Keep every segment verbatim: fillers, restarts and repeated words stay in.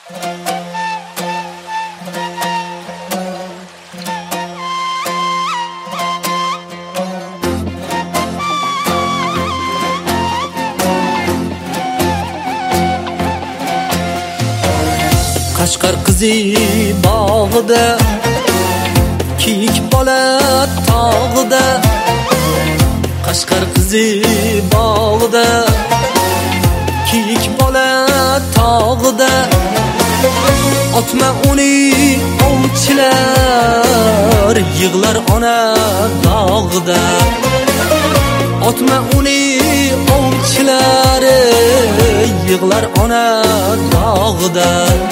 Qashqar qizi bog'ida, kiyik bola tog'ida. Qashqar qizi bog'ida, kiyik bola tog'ida. Otma uni ovchilar, yig'lar ona dog'ida. Otma uni ovchilar, yig'lar ona dog'ida.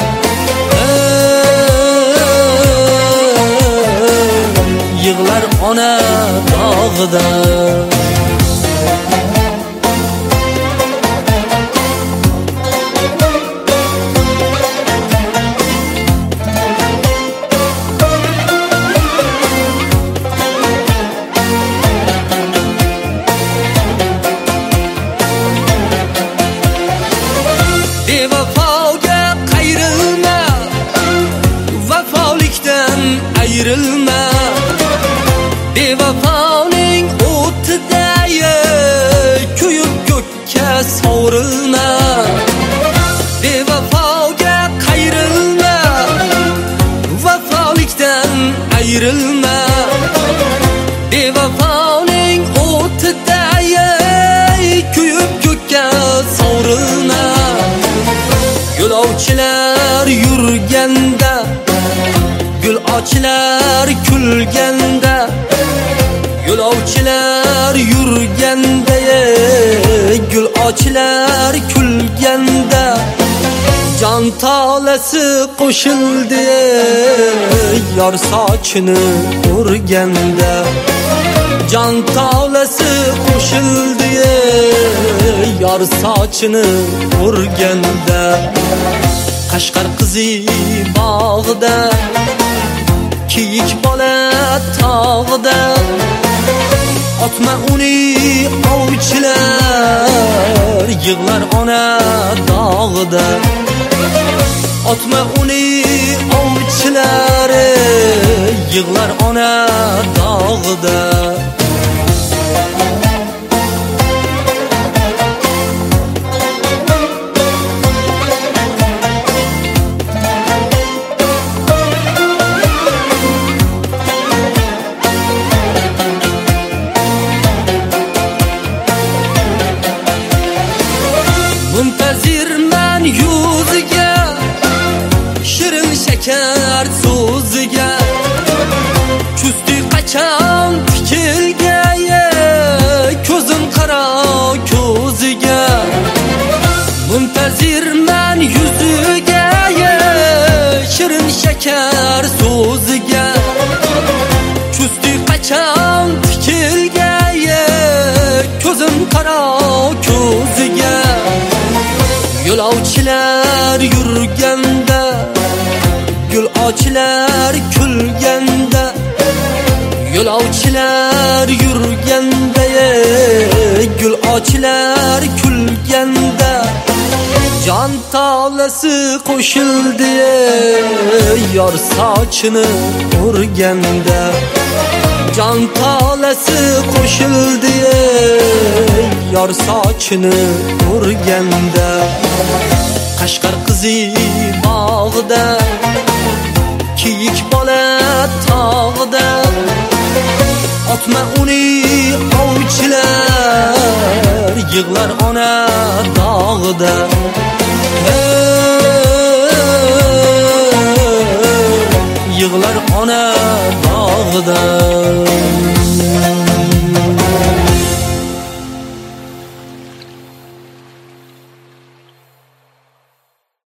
Yig'lar ona dog'ida. Bevafoga qayrilma, vafolikdan ayrilma. Bevafoning o'tidagi kuyib ko'kka sovrilma. Bevafoga qayrilma, vafolikdan ayrilma. Bevafoning o'tidagi kuyib ko'kka sovrilma. Yo'lovchilar yurganda, gul ochlar kulganda. Yo'lovchilar yurganda, gul ochlar kulganda. Jon tolasi qo'shildi yor sochini o'rganda. Jon tolasi qo'shildi yor sochini o'rganda. Qashqar qizi bog'ida, kiyik bola tog'ida. Otma uni ovchilar, yig'lar ona dog'ida. Otma uni ovchilar, yig'lar ona dog'ida. Muntazirman yuziga, shirin shakar so'ziga. Kusti qachon tikilgay, ko'zim qaro ko'ziga. Muntazirman yuziga, shirin shakar so'ziga. Kusti qachon tikilgay, ko'zim qaro ko'ziga. Yo'lovchilar yurganda, gul ochlar kulganda. Yo'lovchilar yurganda, gul ochlar kulganda. Jon tolasi qo'shildi yor sochini o'rganda. Jon tolasi qo'shildi yor sochini o'rganda. Qashqar qizi bog'ida, kiyik bola tog'ida. Otma uni ovchilar, yig'lar ona dog'ida.